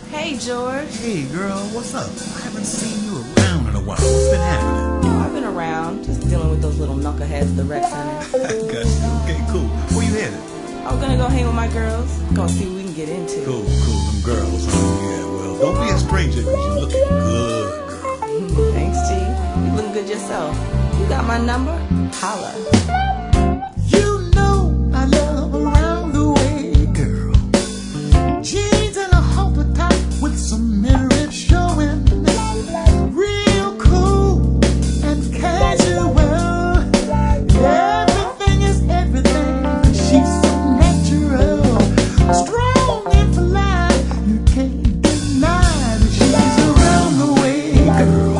Hey, George. Hey, girl, what's up? I haven't seen you around in a while. What's been happening? Oh, I've been around, just dealing with those little knuckleheads, the rec center. Got you. Okay, cool. Where you headed? I'm gonna go hang with my girls. Gonna see what we can get into. Cool, them girls. Yeah, well, don't be a stranger because you're looking good, girl. Thanks, G. You looking good yourself. You got my number? Holla. You know I love around the way, girl. Jeans and a halter top with some merit showing. Real cool and casual. Everything is everything, 'cause she's so natural. Strong and fly, you can't deny that she's around the way, girl.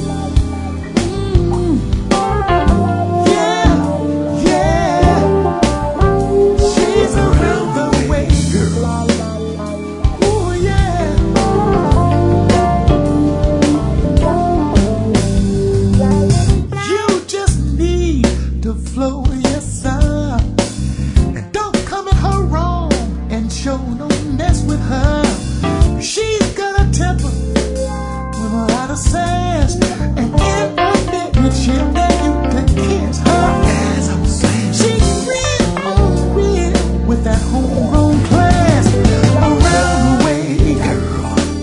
Flow, yes sir, and don't come at her wrong, and show no mess with her. She's got a temper with a lot of sass, and in a minute she'll let you to kiss her ass. I'm saying she's real on real with that homegrown class. Around the way, girl.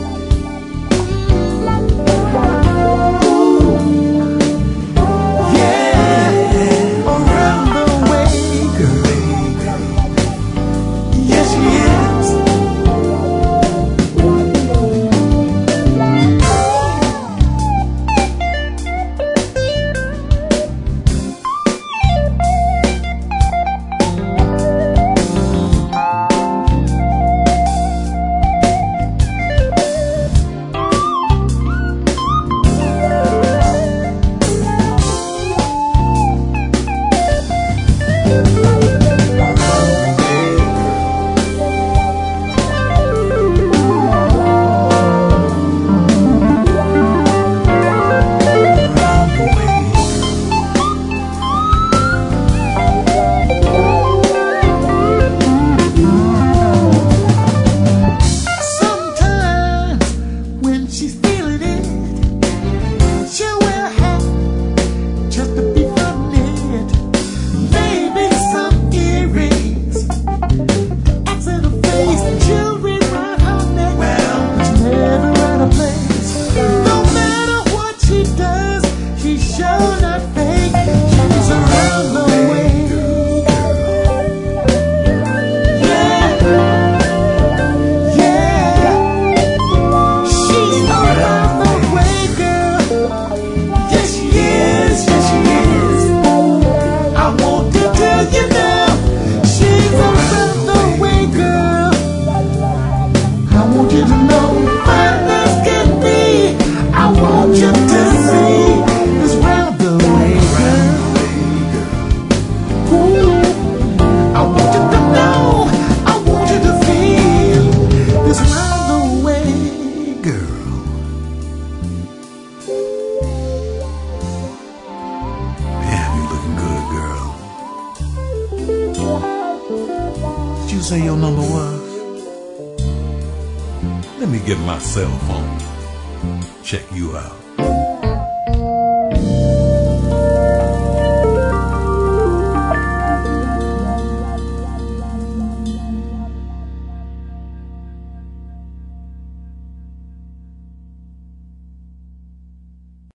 Did you say your number was? Let me get my cell phone. Check you out.